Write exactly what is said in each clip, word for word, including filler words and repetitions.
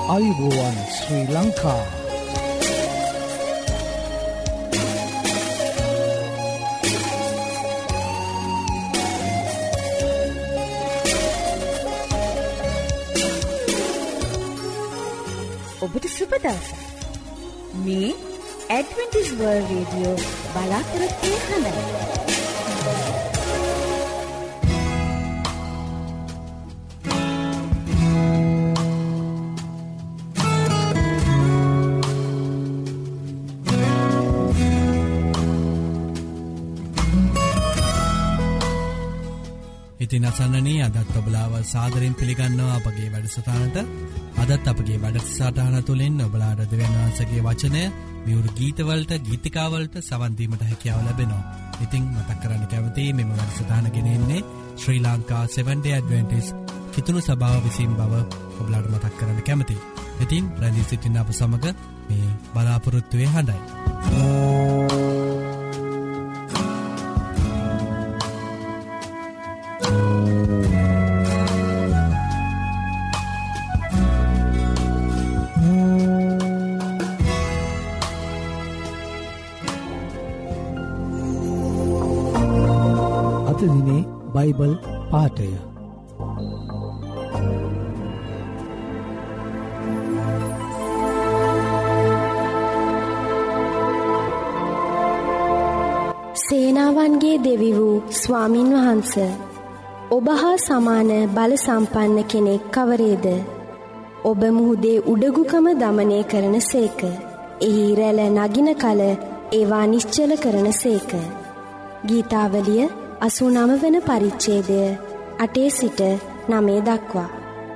ආයුබෝවන් ශ්‍රී ලංකා. ඔබට සුබ දවසක්. මේ ඇඩ්වෙන්ටිස් වර්ල්ඩ් රේඩියෝ බලාපොරොත්තු හඬයි. ඉතින් අසන්නනේ අදත් ඔබලාව සාදරයෙන් පිළිගන්නවා අපගේ වැඩසටහනට. අදත් අපගේ වැඩසටහන තුළින් ඔබලාට දෙවියන් වහන්සේගේ වචනය මියුරු ගීතවලට ගීතිකාවලට සවන් දීමට හැකියාව ලැබෙනවා. ඉතින් මතක් කරන්න කැමතියි මෙම වැඩසටහන ගෙනෙන්නේ Sri Lanka seventh day Adventist කිතුණු සභාව විසින් බව ඔබලාට මතක් කරන්න කැමතියි. ඉතින් රැඳී සිටින්න අප සමග මේ බලාපොරොත්තුවේ හඬයි. අද දිනේ බයිබල් පාඨය සේනාවන්ගේ දෙවි වූ ස්වාමින් වහන්ස, ඔබ හා සමාන බල සම්පන්න කෙනෙක් කවරේද? ඔබ මුහුදේ උඩගුකම දමනය කරන සේක. එහි රැළ නගින කල ඒවා නිශ්චල කරන සේක. ගීතාවලිය අසූනව වන පරිච්ඡේදය අටේ සිට නවය දක්වා.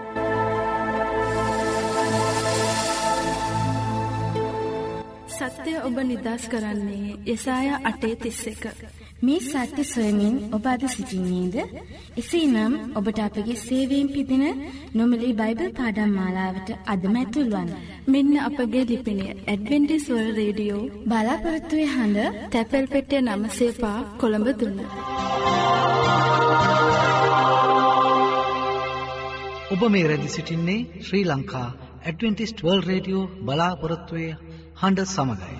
සත්‍ය ඔබ නිදහස් කරන්නේ යෙසායා අටේ තිස් එක. මේ සත්‍ය සොයමින් ඔබ අද සිටින්නේද? එසේනම් ඔබට අපගේ සේවයෙන් පිදින නොමිලේ බයිබල් පාඩම් මාලාවට අදම ඇතුල් වන්න. මෙන්න අපගේ ලිපිනය ඇඩ්වෙන්ටිස් වර්ල්ඩ් රේඩියෝ බලාපොරොත්තුවේ හඬ, තැපැල් පෙට්ටිය නම සේපා කොළඹ තුන. ඔබ මේ රැඳි සිටින්නේ Sri Lanka Adventist world radio බලාපොරොත්තුවේ හඬ සමගයි.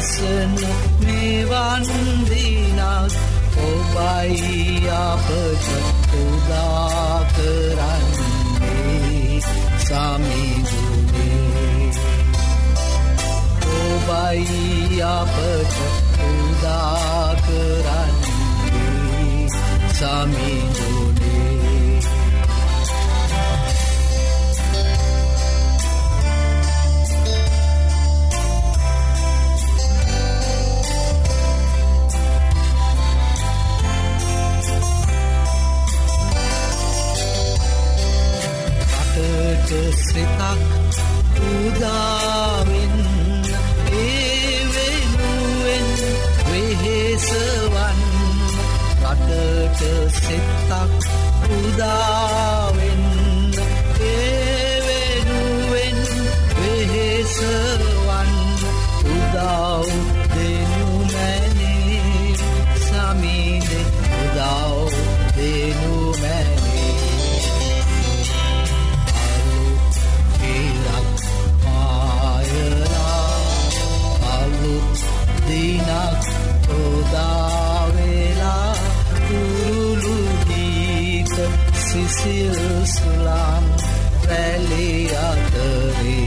සනසන මෙවන් දිනක් ඔබයි අපට උදා කරන්නේ සමිඳුනේ ඔබයි අපට උදා කරන්නේ සමිඳුනේ සිතක් උදාවෙන් ඒ වෙනුවෙන් වෙහෙසවන් රටට සිතක් උදාවෙන් ඒ වෙනුවෙන් වෙහෙසවන් උදාව දෙනු මැනේ සමීදේ උදාව දෙනු මැනේ දිනක් උදාවෙලා කුරුළු ගීත සිසිල් සුළං රැළි අතරේ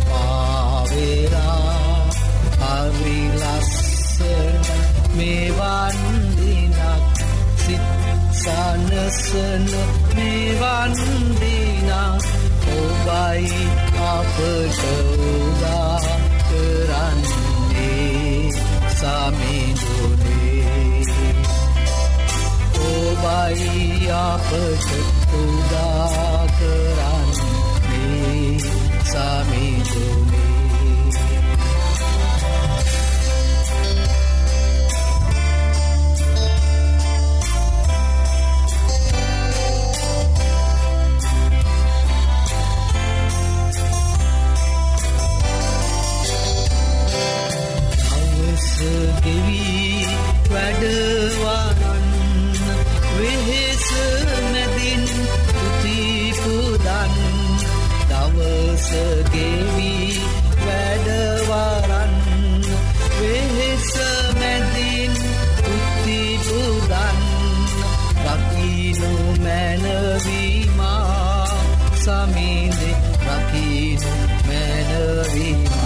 පාවෙලා හරි ලස්සන මෙවන් දිනක් සිත් සනසන මෙවන් දිනක් ඔබයි අපට උදා කරන්නේ සමිඳුනේ ඔබයි අපට උදා කරන්නේ සමිඳුනේ ගෙවී වැඩවරන් වෙහෙස මැදින් තුතිපුදන් දවස ගෙවී වැඩවරන් වෙහෙස මැදින් තුතිපුදන් රකිනු මැනවීමා සමිඳේ රකිනු මැනවීමා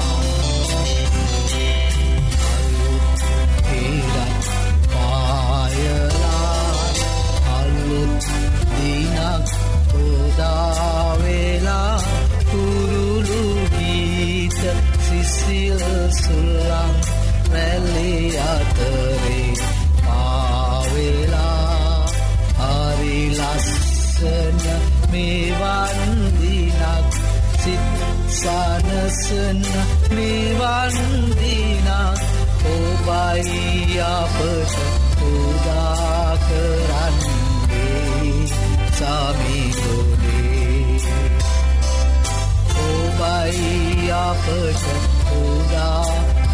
උදාවෙලා කුරුළු ගීත සිසිල් සුළං රැළි අතරේ පාවෙලා හරි ලස්සන මෙවන් දිනක් සිත් සනසන මෙවන් දිනක් ඔබයි අපට උදා කරන්නේ සමිඳුනේ ඔබයි අපට උදා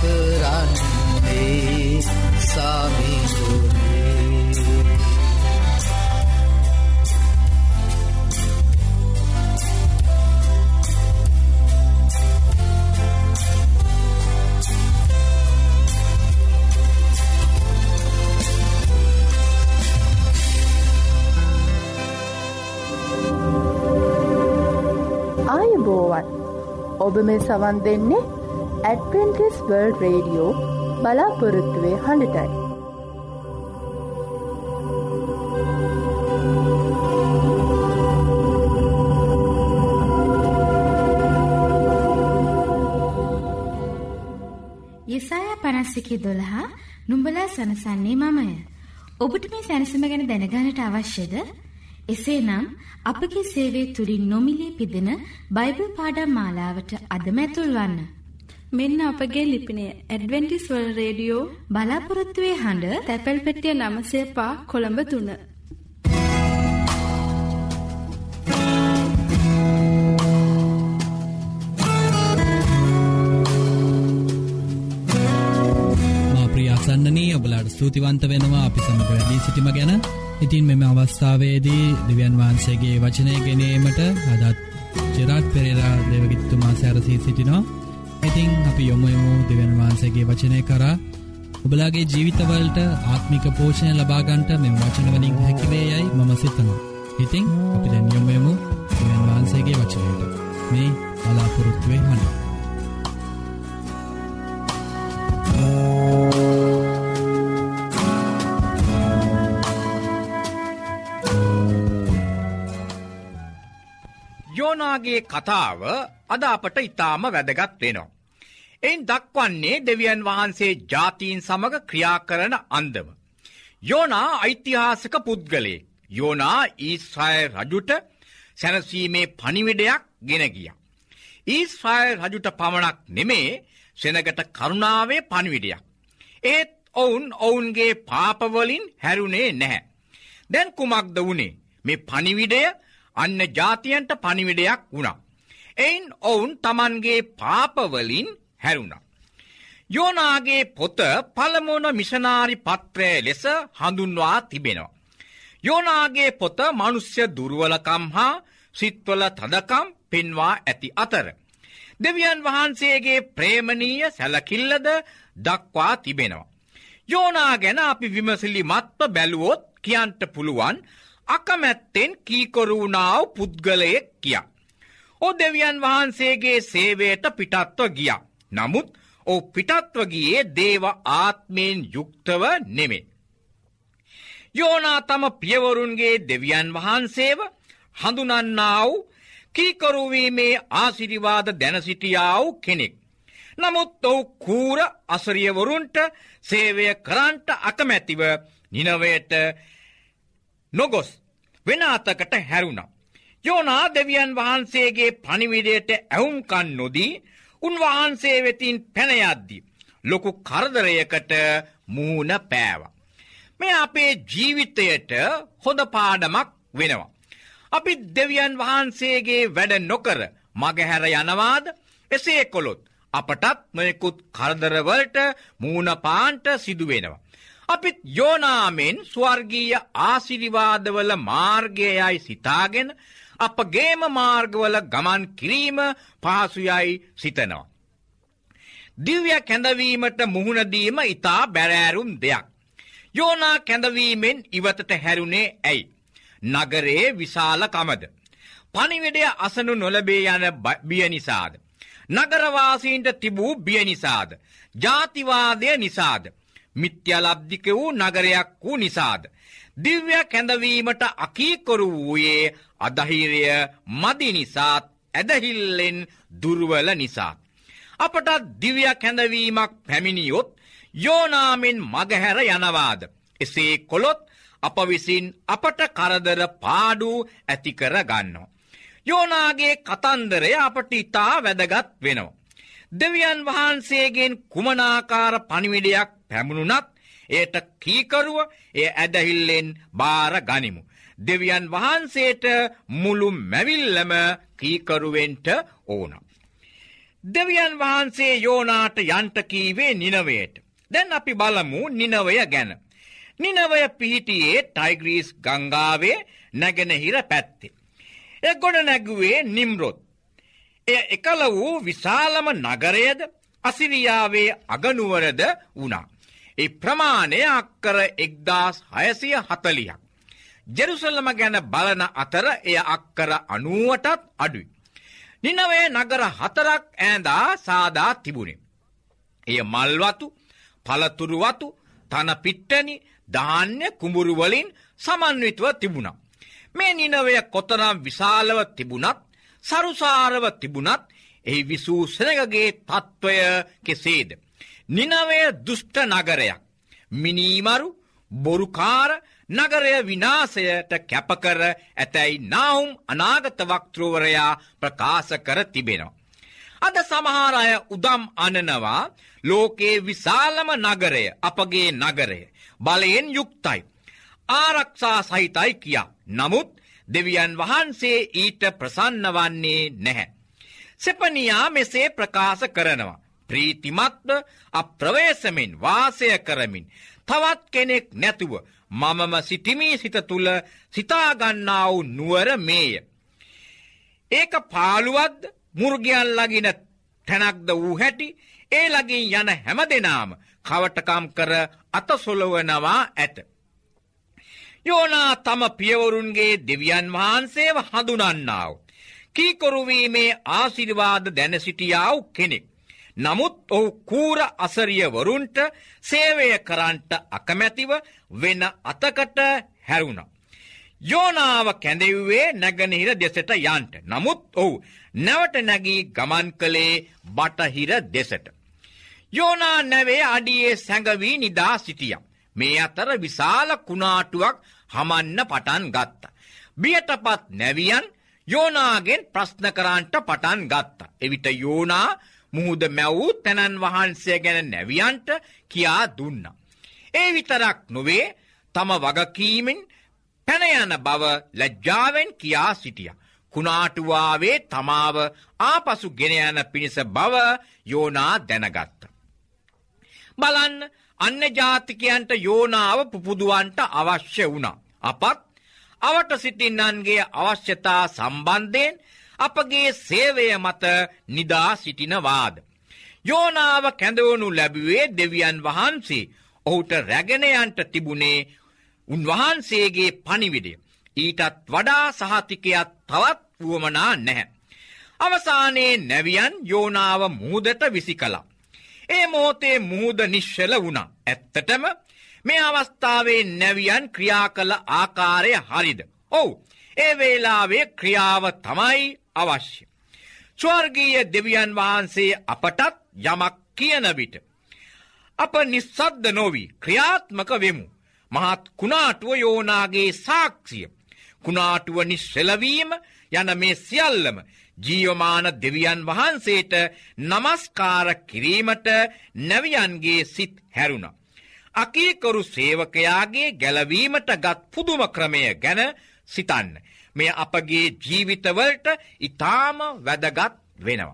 කරන්නේ සමිඳුනේ ඔබ මේ සවන් දෙන්නේ ඇඩ්වෙන්ටිස්ට් වර්ල්ඩ් රේඩියෝ බලාපොරොත්තුවේ හඬටයි. යෙසායා පනස් එකේ දොළහ නුඹලා සනසන්නේ මමය. ඔබට මේ සැනසීම ගැන දැනගන්නට අවශ්‍යද? එසේනම් අපගේ සේවය තුලින් නොමිලේ පිදෙන බයිබල් පාඩම් මාලාවට අදම ඇතුල් වන්න. මෙන්න අපගේ ලිපිනය ඇඩ්වෙන්ටිස්ට් වර්ල්ඩ් රේඩියෝ බලාපොරොත්තුවේ හඬ තැපැල් පෙට්ටිය නවය පහ කොළඹ තුන. සන්නනී ඔබලාට ස්තුතිවන්ත වෙනවා අපි සමග වැඩී සිටීම ගැන. ඉතින් මෙම අවස්ථාවේදී දෙවියන් වහන්සේගේ වචනය ගෙනීමට අදත් ජෙරාඩ් පෙරේරා දේවගිත්තුමා සැරසී සිටිනවා. ඉතින් අපි යමු යමු දෙවියන් වහන්සේගේ වචනය කරා ඔබලාගේ ජීවිතවලට ආත්මික පෝෂණය ලබා ගන්නට මේ වචන වලින් හැකි වේයයි මම සිතනවා. ඉතින් අපි දැන් යමු යමු දෙවියන් වහන්සේගේ වචනයට. මේ බලාපොරොත්තු වෙන්න. යෝනාගේ කතාව අද අපට ඉතාම වැදගත් වෙනවා. එයින් දක්වන්නේ දෙවියන් වහන්සේ ජාතීන් සමග ක්‍රියා කරන අන්දම. යෝනා ඓතිහාසික පුද්ගලයෙක්. යෝනා ඊශ්‍රායල් රජුට සැනසීමේ පණිවිඩයක් ගෙන ගියා. ඊශ්‍රායල් රජුට පමණක් නෙමේ සෙනගට කරුණාවේ පණිවිඩයක්. ඒත් ඔවුන් ඔවුන්ගේ පාපවලින් හැරුණේ නැහැ. දැන් කුමක්ද වුනේ? මේ පණිවිඩය අන්න ජාතියන්ට පණිවිඩයක් වුණා. එයින් ඔවුන් තමන්ගේ පාපවලින් හැරුණා. යෝනාගේ පොත පළමුවන මිෂනාරි පත්‍රය ලෙස හඳුන්වා තිබෙනවා. යෝනාගේ පොත මනුෂ්‍ය දුර්වලකම් හා සිත්වල තදකම් පෙන්වා ඇති අතර දෙවියන් වහන්සේගේ ප්‍රේමණීය සැලකිල්ලද දක්වා තිබෙනවා. යෝනා ගැන අපි විමසිලිමත්ව බැලුවොත් කියන්ට පුළුවන් අකමැත්තෙන් කීකරු වුණා වූ පුද්ගලයෙක් කියා. ඔහු දෙවියන් වහන්සේගේ සේවයට පිටත්ව ගියා. නමුත් ඔහු පිටත්ව ගියේ දේව ආත්මයෙන් යුක්තව නෙමෙයි. යෝනා තම පියවරුන්ගේ දෙවියන් වහන්සේව හඳුනන්නා වූ කීකරු වීමේ ආශිර්වාද දැන සිටියා වූ කෙනෙක්. නමුත් ඔහු කූර අසරියවරුන්ට සේවය කරන්නට අකමැතිව නිනවයට නොගොස් වෙන අතකට හැරුණා. යෝනා දෙවියන් වහන්සේගේ පණිවිඩයට ඇහුම්කන් නොදී උන්වහන්සේ වෙතින් පැන යද්දී ලොකු කරදරයකට මුහුණ පෑවා. මේ අපේ ජීවිතයට හොඳ පාඩමක් වෙනවා. අපි දෙවියන් වහන්සේගේ වැඩ නොකර මගහැර යනවාද? එසේ කළොත් අපටත් නොයෙකුත් කරදරවලට මුහුණ පාන්නට සිදු වෙනවා. අපිත් යෝනාමෙන් ස්වර්ගීය ආශිර්වාදවල මාර්ගයයි සිතාගෙන අපගේම මාර්ගවල ගමන් කිරීම පහසුයයි සිතනවා. දිව්‍ය කැඳවීමට මුහුණ දීම ඉතා බැරෑරුම් දෙයක්. යෝනා කැඳවීමෙන් ඉවතට හැරුණේ ඇයි? නගරයේ විශාලකමද? පණිවිඩය අසනු නොලැබේ යන බිය නිසාද? නගරවාසීන්ට තිබූ බිය නිසාද? ජාතිවාදය නිසාද? මිත්‍යාලබ්ධික වූ නගරයක් වූ නිසාද? දිව්‍ය කැඳවීමට අකීකරු වූයේ අධෛර්ය මදි නිසාත් ඇදහිල්ලෙන් දුර්වල නිසා. අපට දිව්‍ය කැඳවීමක් පැමිණියොත් යෝනාමෙන් මගහැර යනවාද? එසේ කොළොත් අප විසින් අපට කරදර පාඩු ඇති කර ගන්නවා. යෝනාගේ කතන්දරය අපට ඉතා වැදගත් වෙනවා. දෙවියන් වහන්සේගෙන් කුමනාකාර පණිවිඩයක් පැමුණුනත් එයට කීකරුව එය ඇදහිල්ලෙන් බාර ගනිමු. දෙවියන් වහන්සේට මුළු මැවිල්ලම කීකරුවෙන්ට ඕන. දෙවියන් වහන්සේ යෝනාට යන්ට කීවේ නිනවයට. දැන් අපි බලමු නිනවය ගැන. නිනවය පිහිටියේ ටයිග්‍රීස් ගංගාවේ නැගෙනහිර පැත්තේ. එය ගොඩ නැගුවේ නිම්රොද්. එය එකල වූ විශාලම නගරයද අසිරියාවේ අගනුවරද වුණා. ඒ ප්‍රමාණය අක්කර එක්දාස් හයසිය හතළිහක්. ජෙරුසලම ගැන බලන අතර එය අක්කර අනූවටත් අඩුයි. නිනවේ නගර හතරක් ඈඳා සාදා තිබුණේ. එය මල්වතු, පළතුරුවතු, තන පිට්ටනි, ධාන්‍ය කුඹුරු වලින් සමන්විතව තිබුණා. මේ නිනවය කොතරම් විශාලව තිබුණත්, සරුසාරව තිබුණත්, එහි විසූ සෙනගගේ තත්ත්වය කෙසේද? නිනවය දුෂ්ට නගරයක්. මිනීමරු, බොරුකාර නගරය විනාශයට කැපකර ඇතැයි නාහුම් අනාගත වක්තෘවරයා ප්‍රකාශ කර තිබෙනවා. අද සමහර අය උදම් අනනවා ලෝකයේ විශාලම නගරය අපගේ නගරය බලයෙන් යුක්තයි, ආරක්ෂා සහිතයි කියා. නමුත් දෙවියන් වහන්සේ ඊට ප්‍රසන්න වන්නේ නැහැ. සෙපනියා මෙසේ ප්‍රකාශ කරනවා. ප්‍රීතිමත්ව අප්‍රවේශමෙන් වාසය කරමින් තවත් කෙනෙක් නැතුව මමම සිටිමි සිත තුළ සිතාගන්නා වූ නුවර මේය. ඒක පාළුවද්ද මුර්ගයන් ලගින තැනක්ද වූ හැටි ඒ ළඟින් යන හැම දෙනාම කවටකම් කර අතසොලවනවා ඇත. යෝනා තම පියවරුන්ගේ දෙවියන් වහන්සේව හඳුනන්නාව. කීකරුවීමේ ආශිර්වාද දැන සිටියා වූ කෙනෙක්. නමුත් ඔහු කූර අසරියවරුන්ට සේවය කරන්ට අකමැතිව වෙන අතකට හැරුණා. යෝනාව කැඳෙව්වේ නැගෙනහිර දෙසට යන්ට. නමුත් ඔහු නැවට නැගී ගමන් කළේ බටහිර දෙසට. යෝනා නැවේ අඩියේ සැඟවී නිදා සිටියා. මේ අතර විශාල කුණාටුවක් හමන්න පටන් ගත්තා. බියටපත් නැවියන් යෝනාගෙන් ප්‍රශ්න කරන්නට පටන් ගත්තා. එවිට යෝනා මුහුද මැවූ තැනන් වහන්සේ ගැන නැවියන්ට කියා දුන්නා. ඒ විතරක් නොවේ තම වගකීමෙන් පැන යන බව ලැජ්ජාවෙන් කියා සිටියා. කුණාටුවාවේ තමාව ආපසු ගෙන යන පිණිස බව යෝනා දැනගත්තා. බලන්න අන්‍ය ජාතිකයන්ට යෝනාව පුපුදුවන්ට අවශ්‍ය වුණා. අපත් අවට සිටින්නන්ගේ අවශ්‍යතා සම්බන්ධයෙන් අපගේ සේවය මත නිදා සිටිනවාද. යෝනාව කැඳවනු ලැබුවේ දෙවියන් වහන්සේ ඔහුට රැගෙනයන්ට තිබුණේ උන්වහන්සේගේ පණිවිඩය. ඊටත් වඩා සහතිකයක් තවත් වුවමනා නැහැ. අවසානයේ නැවියන් යෝනාව මුහුදට විසි කළා. ඒ මොහොතේ මුහුද නිශ්චල වුණා. ඇත්තටම මේ අවස්ථාවේ නැවියන් ක්‍රියා කළ ආකාරය හරිද? ඔව්. ඒ වේලාවේ ක්‍රියාව තමයි අවශ්‍ය. ස්වර්ගීය දෙවියන් වහන්සේ අපටත් යමක් කියන විට අප නිස්සද්ද නොවි ක්‍රියාත්මක වෙමු. මහත් කුණාටුව යෝනාගේ සාක්ෂිය. කුණාටුව නිශ්චලවීම යන මේ සියල්ලම ජීවමාන දෙවියන් වහන්සේට නමස්කාර කිරීමට නැවියන්ගේ සිත් හැරුණා. අකීකරු සේවකයාගේ ගැලවීමට ගත් පුදුම ක්‍රමය ගැන සිතන්න. මේ අපගේ ජීවිතවලට ඉතාම වැදගත් වෙනවා.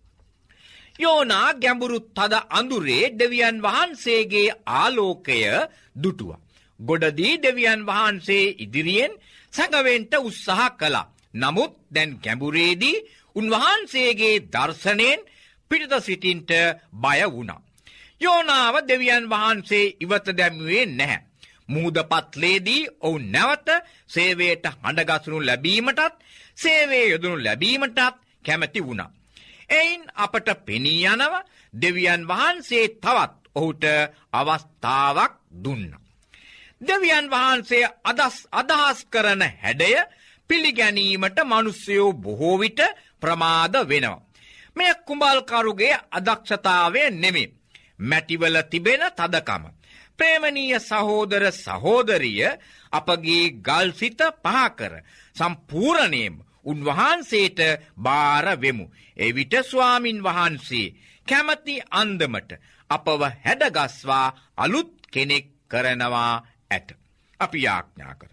යෝනා ගැඹුරු තද අඳුරේ දෙවියන් වහන්සේගේ ආලෝකය දුටුවා. ගොඩදී දෙවියන් වහන්සේ ඉදිරියෙන් සැඟවෙන්ට උත්සාහ කළා. නමුත් දැන් ගැඹුරේදී උන්වහන්සේගේ දර්ශනයෙන් පිටත සිටින්ට බය වුණා. යෝනාව දෙවියන් වහන්සේ ඉවත දැමුවේ නැහැ. මුහුද පත්ලේදී ඔහු නැවත සේවයට හඬගසනු ලැබීමටත් සේවයේ යෙදනු ලැබීමටත් කැමැති වුණා. එයින් අපට පෙනී යනව දෙවියන් වහන්සේ තවත් ඔහුට අවස්ථාවක් දුන්නා. දෙවියන් වහන්සේ අදස් අදහස් කරන හැඩය පිළිගැනීමට මිනිස්සුયો බොහෝ විට ප්‍රමාද වෙනවා. මේ කුඹල්කරුගේ අදක්ෂතාවය නෙමෙයි. මැටිවල තිබෙන තදකම. ප්‍රේමනීය සහෝදර සහෝදරිය අපගේ ගල්සිත පහකර සම්පූර්ණයෙන්ම උන්වහන්සේට බාර වෙමු. එවිට ස්වාමින් වහන්සේ කැමැති අන්දමට අපව හැඩගස්වා අලුත් කෙනෙක් කරනවා ඇත. අපි යාඥා කරමු.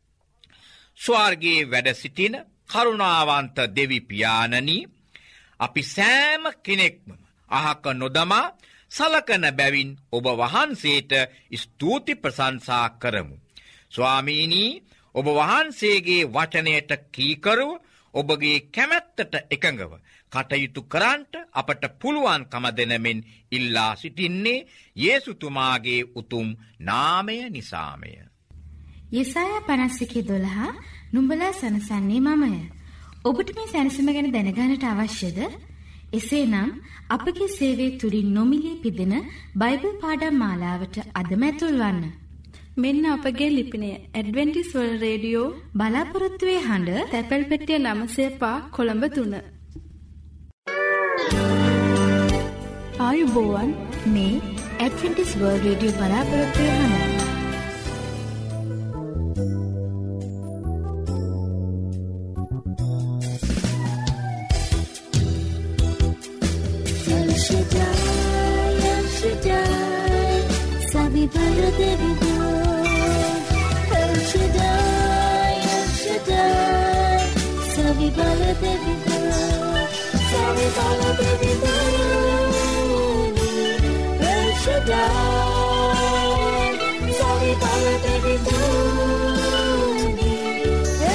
ස්වර්ගයේ වැඩ සිටින කරුණාවන්ත දෙවි පියාණනි, අපි සෑම කෙනෙක්ම අහක නොදමා සලකන බැවින් ඔබ වහන්සේට ස්තුති ප්‍රශංසා කරමු. ස්වාමීනි, ඔබ වහන්සේගේ වචනයට කීකරුව ඔබගේ කැමැත්තට එකඟව කටයුතු කරන්නට අපට පුළුවන්කම දෙනමින් ඉල්ලා සිටින්නේ යේසුතුමාගේ උතුම් නාමය නිසාමය. යෙසායා පනස් එකේ දොළහ නුඹලා සනසන්නේ මමය. ඔබට මේ සැනසීම ගැන දැනගන්නට අවශ්‍යද? එසේනම් අපගේ සේවයේ තුලින් නොමිලේ පිදෙන බයිබල් පාඩම් මාලාවට අදම ඇතුල් වන්න. මෙන්න අපගේ ලිපිනය ඇඩ්වෙන්ටිස් වර්ල්ඩ් රේඩියෝ බලාපොරොත්තු වේ හඬ තැපැල් පෙට්ටිය නවය පහ කොළඹ තුන. ආයුබෝවන්, මේ ඇඩ්වෙන්ටිස් වර්ල්ඩ් රේඩියෝ බලාපොරොත්තු වේ හඬ.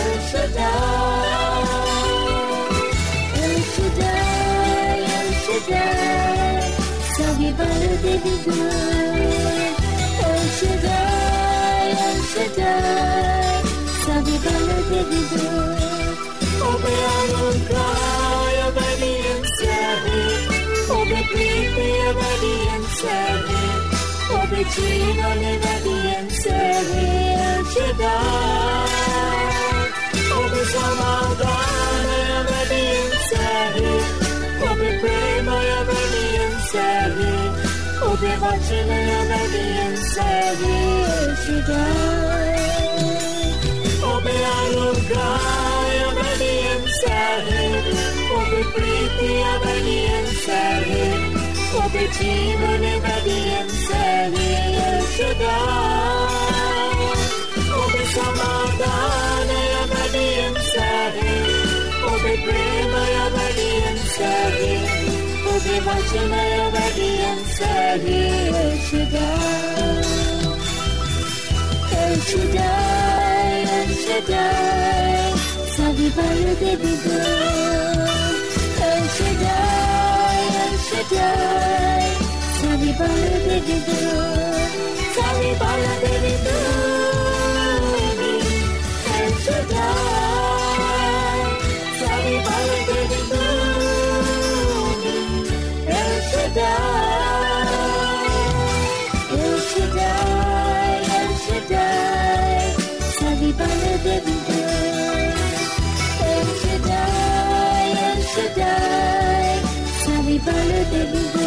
El Shaddai, El Shaddai, El Shaddai, El Shaddai, sabi bala devido. Obe anugerah obedience, obe priti obedience, obe jivan obedience, El Shaddai. Obe samadhana obedience, obe prema obedience, obe vachana obedience, El Shaddai. Obe anugerah obedience, obe priti obedience, obe jivan obedience, El Shaddai. Obe samadhana obedience, obe prema obedience, obe vachana obedience, El Shaddai. El Shaddai, El Shaddai, sabi bala devido. El Shaddai, El Shaddai, sabi bala devido. Sabi bala devido. El Shaddai, sabi bala devido. El Shaddai, El Shaddai, El Shaddai, sabi bala devido. El Shaddai, El Shaddai, sabi bala devido.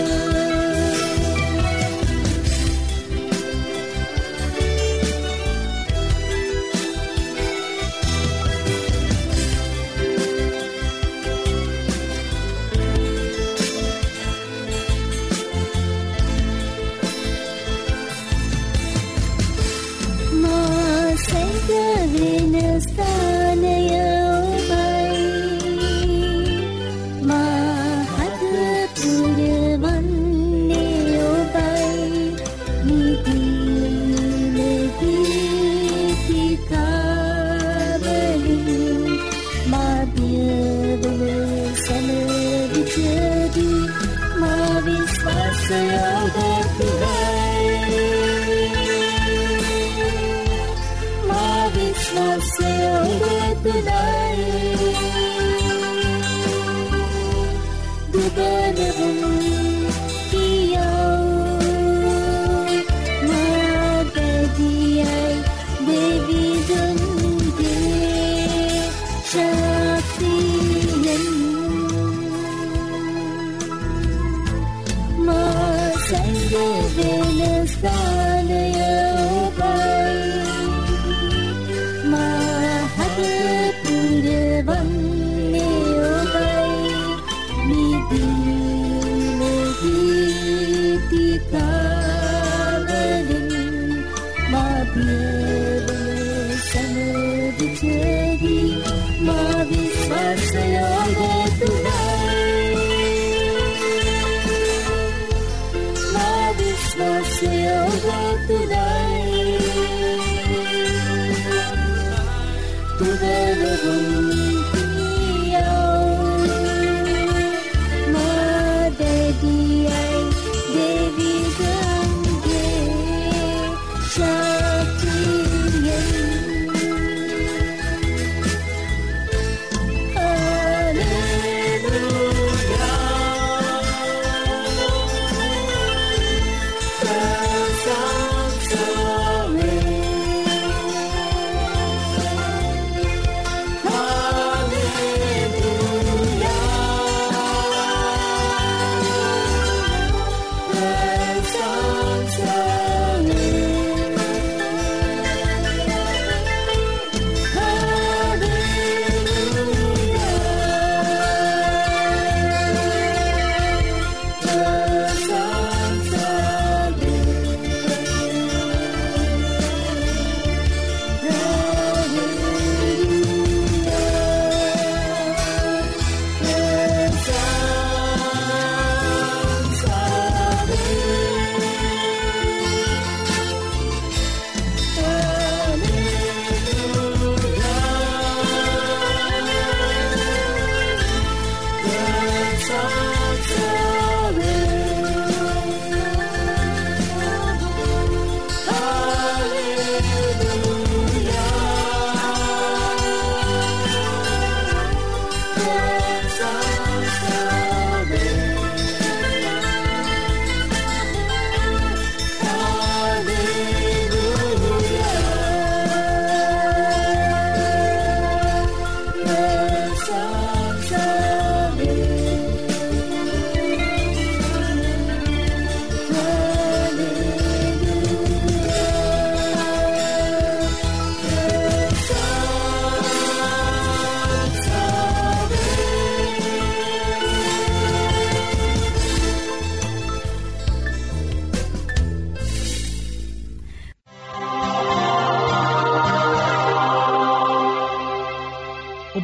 Oh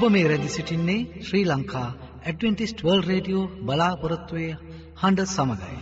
ඔබ මේ රැදි සිටින්නේ Sri Lanka Adventist world radio බලාපොරොත්තුවේ හඬ සමගයි.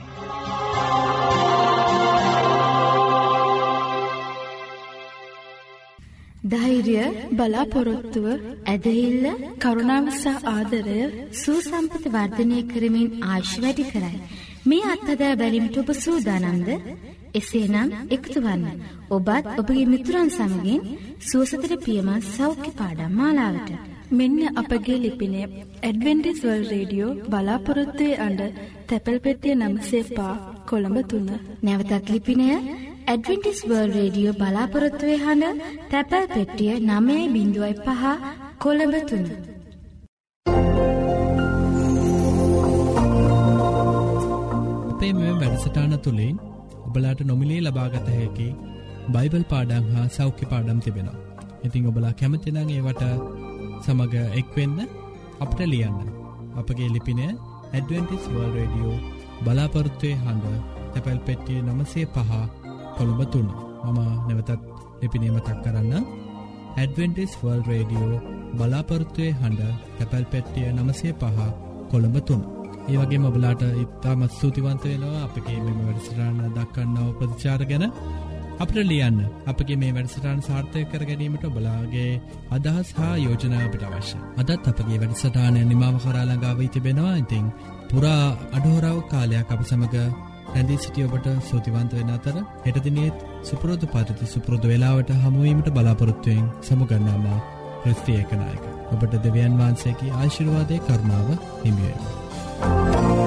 ධෛර්ය, බලාපොරොත්තුව, ඇදහිල්ල, කරුණාව සහ ආදරය සුසම්පත වර්ධනය කරමින් ආයුෂ වැඩි කරයි. මේ අත්හදා බැලීමට ඔබ සූදානම්ද? එසේනම් එකතු වන්න. ඔබත් ඔබගේ මිතුරන් සමගින් සුවසතට පියමත් සෞඛ්‍ය පාඩම් මාලාවට. මෙන්න අපගේ ලිපිනය ඇඩ්වෙන්ටිස් වර්ල්ඩ් රේඩියෝ බලාපොරොත්තුවේ අඬ තැපැල් පෙට්ටිය නම්සේ පහ කොළඹ තුන. නැවතත් ලිපිනය ඇඩ්වෙන්ටිස් වර්ල්ඩ් රේඩියෝ බලාපොරොත්තුවේ හඬ තැපැල් පෙට්ටිය නවය බිංදුවයි පහ කොළඹ තුන. අපේ මෙම වැඩසටහන තුළින් ඔබලාට නොමිලේ ලබාගත හැකි බයිබල් පාඩම් හා සෞඛ්‍ය පාඩම් තිබෙනවා. ඉතින් ඔබලා කැමති නම් ඒවට සමග එක්වෙන්න අපට ලියන්න. අපගේ ලිපිනය ඇඩ්වෙන්ටිස් වර්ල්ඩ් රේඩියෝ බලාපොරොත්තුවේ හඬ තැපැල් පෙට්ටිය නවය පහ කොළඹ තුන. මම නැවතත් ලිපිනය මතක් කරන්න. ඇඩ්වෙන්ටිස් වර්ල්ඩ් රේඩියෝ බලාපොරොත්තුවේ හඬ තැපැල් පෙට්ටිය නවය පහ කොළඹ තුන. ඒ වගේම ඔබලාට ඉතාමත් ස්තුතිවන්ත වෙනවා අපගේ මෙම වැඩසටහන දක්වන්නව ප්‍රතිචාර ගැන. අපට ලියන්න. අපගේ මේ වැඩසටහන සාර්ථක කර ගැනීමට ඔබලාගේ අදහස් හා යෝජනා අපිට අවශ්‍යයි. අදත් අපගේ වැඩසටහන නිමාව කරා ළඟා වී තිබෙනවා. ඉතින් පුරා අඩහොරාව කාලයක් අප සමග රැඳී සිටි ඔබට ස්තුතිවන්ත වෙන අතර හෙට දිනේත් සුපුරුදු පරිදි සුපුරුදු වේලාවට හමු වීමට බලාපොරොත්තු වෙමින් සමුගන්නාම ක්‍රිස්ති ඒකනායක. ඔබට දෙවියන් වහන්සේගේ ආශිර්වාදයේ කරුණාව හිමි වේවා.